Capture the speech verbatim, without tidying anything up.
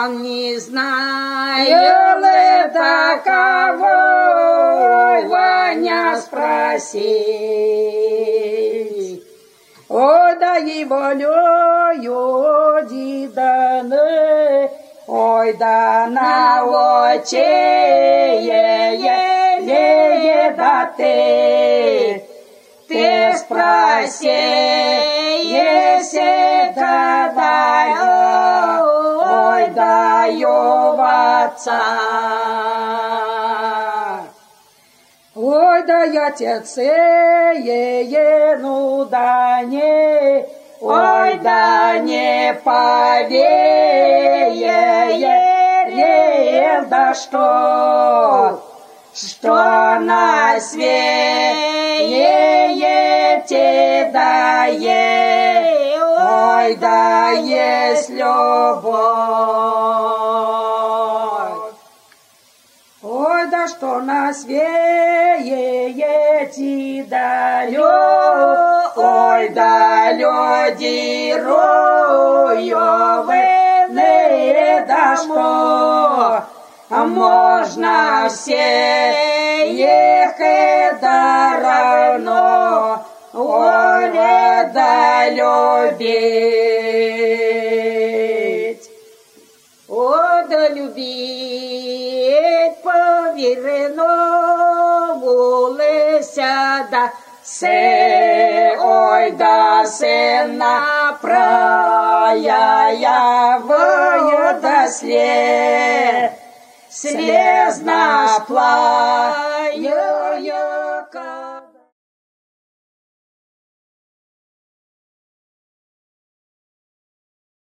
он не знает таковой, Ваня спросить. Ой, да его люди даны, ой, да на очи, е-е-е, да ты, ты спроси, если да дай, ой, даю в отца. Ой, да я отец, е-е, ну да не, ой, да не поверил, да что, что на свете да есть, ой, да есть любовь. Ой, да что на свете да любовь, ой, да люди руевы, да что можно всех да равно, ой, да любить, ой, да любить поверено волеся да се, ой, да сына проявая да след, слезно плачет.